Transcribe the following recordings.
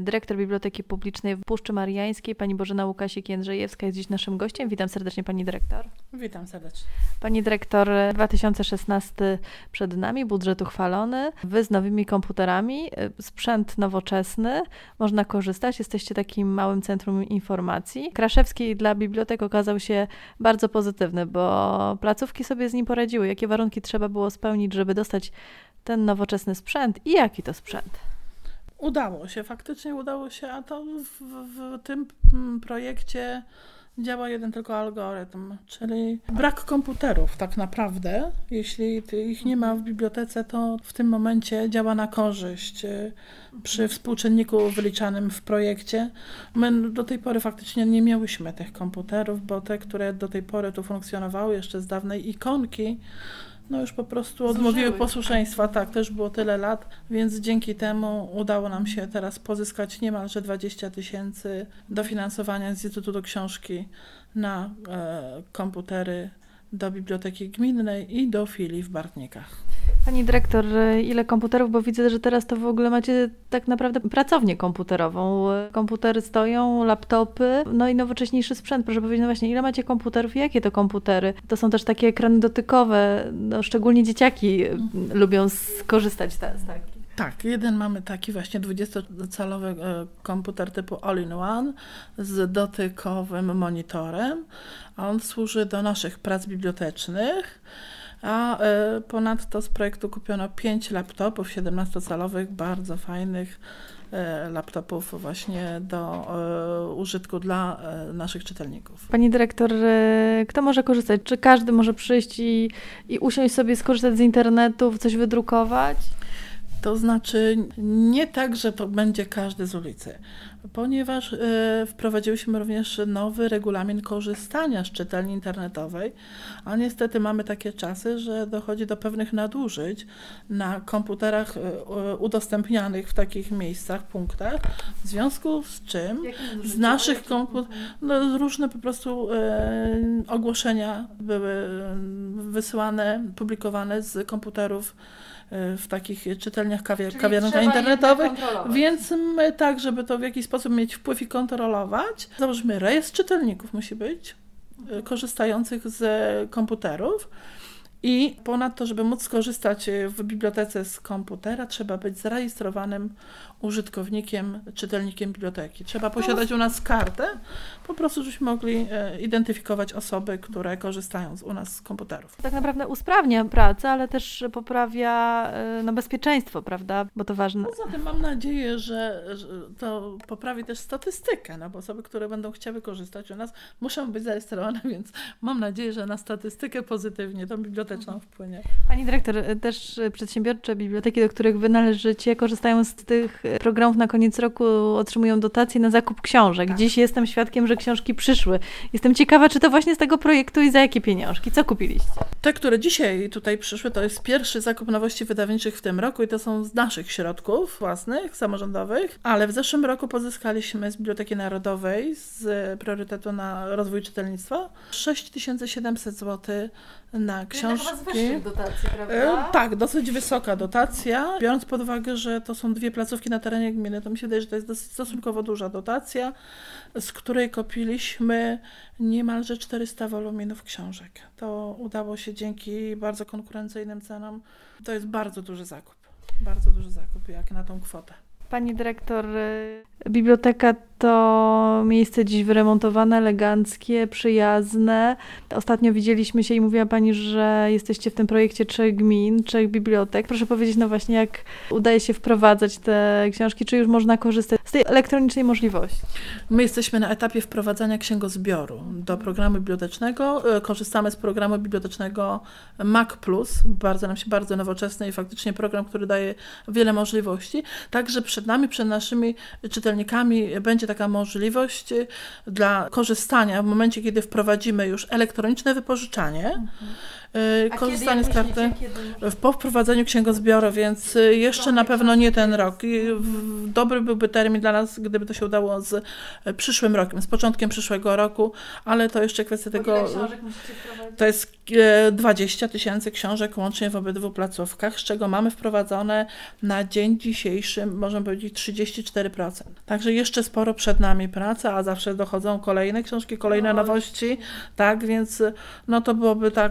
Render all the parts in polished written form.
dyrektor Biblioteki Publicznej w Puszczy Mariańskiej, pani Bożena Łukasik-Jędrzejewska jest dziś naszym gościem. Witam serdecznie pani dyrektor. Witam serdecznie. Pani dyrektor, 2016 przed nami, budżet uchwalony, wy z nowymi komputerami, sprzęt nowoczesny, można korzystać, jesteście takim małym centrum informacji. Kraszewski dla bibliotek okazał się bardzo pozytywny, bo placówki sobie z nim poradziły. Jakie warunki trzeba było spełnić, żeby dostać ten nowoczesny sprzęt i jaki to sprzęt? Faktycznie udało się, a to w tym projekcie działa jeden tylko algorytm, czyli brak komputerów tak naprawdę. Jeśli ich nie ma w bibliotece, to w tym momencie działa na korzyść przy współczynniku wyliczanym w projekcie. My do tej pory faktycznie nie miałyśmy tych komputerów, bo te, które do tej pory tu funkcjonowały jeszcze z dawnej ikonki, no już po prostu odmówiły posłuszeństwa, tak, też było tyle lat, więc dzięki temu udało nam się teraz pozyskać niemalże 20 000 dofinansowania z Instytutu Książki na komputery do Biblioteki Gminnej i do filii w Bartnikach. Pani dyrektor, ile komputerów, bo widzę, że teraz to w ogóle macie tak naprawdę pracownię komputerową. Komputery stoją, laptopy, no i nowocześniejszy sprzęt. Proszę powiedzieć, no właśnie, ile macie komputerów i jakie to komputery? To są też takie ekrany dotykowe, no szczególnie dzieciaki lubią skorzystać z takich. Tak, jeden mamy taki właśnie 20-calowy komputer typu All-in-One z dotykowym monitorem. On służy do naszych prac bibliotecznych. A ponadto z projektu kupiono 5 laptopów 17-calowych, bardzo fajnych laptopów właśnie do użytku dla naszych czytelników. Pani dyrektor, kto może korzystać? Czy każdy może przyjść i usiąść sobie, skorzystać z internetu, coś wydrukować? To znaczy nie tak, że to będzie każdy z ulicy, ponieważ wprowadziłyśmy również nowy regulamin korzystania z czytelni internetowej, a niestety mamy takie czasy, że dochodzi do pewnych nadużyć na komputerach udostępnianych w takich miejscach, punktach, w związku z czym z naszych komputerów różne po prostu ogłoszenia były wysyłane, publikowane z komputerów w takich czytelniach, kawiarniach internetowych, więc my tak, żeby to w jakiś sposób mieć wpływ i kontrolować, założymy rejestr czytelników musi być, korzystających z komputerów i ponadto, żeby móc skorzystać w bibliotece z komputera, trzeba być zarejestrowanym użytkownikiem, czytelnikiem biblioteki. Trzeba posiadać u nas kartę, po prostu, żebyśmy mogli identyfikować osoby, które korzystają u nas z komputerów. Tak naprawdę usprawnia pracę, ale też poprawia bezpieczeństwo, prawda? Bo to ważne. Poza tym mam nadzieję, że to poprawi też statystykę, no bo osoby, które będą chciały korzystać u nas, muszą być zarejestrowane, więc mam nadzieję, że na statystykę pozytywnie tą biblioteczną wpłynie. Pani dyrektor, też przedsiębiorcze biblioteki, do których wy należycie, korzystają z tych programów na koniec roku, otrzymują dotacje na zakup książek. Tak. Dziś jestem świadkiem, że książki przyszły. Jestem ciekawa, czy to właśnie z tego projektu i za jakie pieniążki? Co kupiliście? Te, które dzisiaj tutaj przyszły, to jest pierwszy zakup nowości wydawniczych w tym roku i to są z naszych środków własnych, samorządowych, ale w zeszłym roku pozyskaliśmy z Biblioteki Narodowej z priorytetu na rozwój czytelnictwa 6700 zł na książki. Dotacja, prawda? Tak, dosyć wysoka dotacja. Biorąc pod uwagę, że to są 2 placówki na terenie gminy, to mi się wydaje, że to jest stosunkowo duża dotacja, z której kupiliśmy niemalże 400 woluminów książek. To udało się dzięki bardzo konkurencyjnym cenom. To jest bardzo duży zakup jak na tą kwotę. Pani dyrektor, biblioteka to miejsce dziś wyremontowane, eleganckie, przyjazne. Ostatnio widzieliśmy się i mówiła pani, że jesteście w tym projekcie 3 gmin, 3 bibliotek. Proszę powiedzieć, no właśnie, jak udaje się wprowadzać te książki, czy już można korzystać z tej elektronicznej możliwości? My jesteśmy na etapie wprowadzania księgozbioru do programu bibliotecznego. Korzystamy z programu bibliotecznego Mac+, bardzo nowoczesny i faktycznie program, który daje wiele możliwości. Także przed naszymi czytelnikami będzie taka możliwość dla korzystania w momencie, kiedy wprowadzimy już elektroniczne wypożyczanie korzystanie z karty po wprowadzeniu księgozbioru, więc jeszcze na pewno nie ten rok. Dobry byłby termin dla nas, gdyby to się udało z przyszłym rokiem, z początkiem przyszłego roku, ale to jeszcze kwestia tego. Ile książek musicie wprowadzić? To jest 20 000 książek łącznie w obydwu placówkach, z czego mamy wprowadzone na dzień dzisiejszy, można powiedzieć, 34%. Także jeszcze sporo przed nami praca, a zawsze dochodzą kolejne książki, kolejne nowości, tak, więc no to byłoby tak,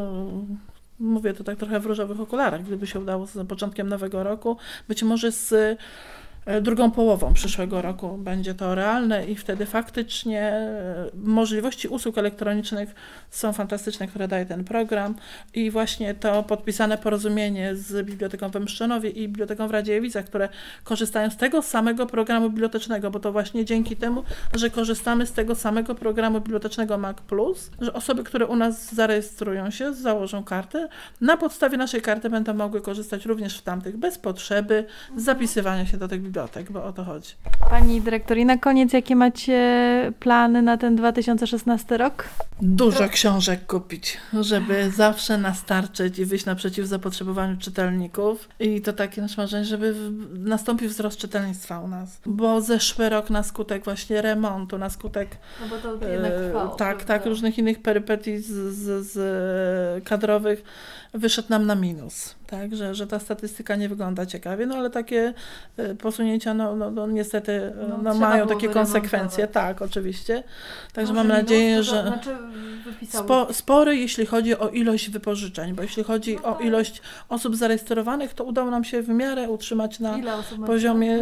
mówię to tak trochę w różowych okularach, gdyby się udało z początkiem nowego roku, być może z drugą połową przyszłego roku będzie to realne i wtedy faktycznie możliwości usług elektronicznych są fantastyczne, które daje ten program i właśnie to podpisane porozumienie z Biblioteką we Mszczenowie i Biblioteką w Radziejewicach, które korzystają z tego samego programu bibliotecznego, bo to właśnie dzięki temu, że korzystamy z tego samego programu bibliotecznego Mac+, że osoby, które u nas zarejestrują się, założą kartę, na podstawie naszej karty będą mogły korzystać również w tamtych bez potrzeby zapisywania się do tych bibliotek, bo o to chodzi. Pani dyrektor, i na koniec jakie macie plany na ten 2016 rok? Dużo książek kupić, żeby zawsze nastarczyć i wyjść naprzeciw zapotrzebowaniu czytelników. I to takie nasze marzenie, żeby nastąpił wzrost czytelnictwa u nas. Bo zeszły rok na skutek właśnie remontu, na skutek No bo to jednak trwało. tak, różnych innych perypetii z kadrowych wyszedł nam na minus. Tak, że ta statystyka nie wygląda ciekawie, no ale takie posunięcia no niestety mają takie konsekwencje. Tak, oczywiście. Także mam nadzieję, że spory, jeśli chodzi o ilość wypożyczeń, bo jeśli chodzi o ilość osób zarejestrowanych, to udało nam się w miarę utrzymać na poziomie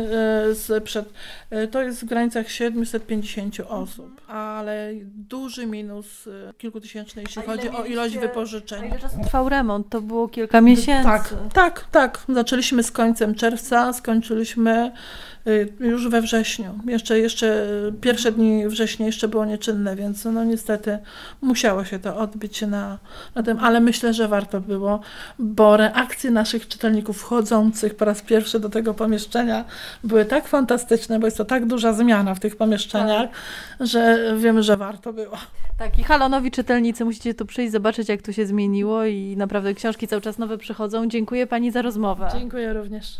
to jest w granicach 750 osób, ale duży minus kilkutysięczny, jeśli chodzi o ilość wypożyczeń. A ile czasu trwał remont? To było kilka miesięcy. Tak. Zaczęliśmy z końcem czerwca, skończyliśmy już we wrześniu. Jeszcze pierwsze dni września jeszcze było nieczynne, więc no niestety musiało się to odbyć na tym, ale myślę, że warto było, bo reakcje naszych czytelników wchodzących po raz pierwszy do tego pomieszczenia były tak fantastyczne, bo jest to tak duża zmiana w tych pomieszczeniach, że wiemy, że warto było. Tak, i halonowi czytelnicy, musicie tu przyjść, zobaczyć, jak tu się zmieniło i naprawdę książki cały czas nowe przychodzą. Dziękuję Pani za rozmowę. Dziękuję również.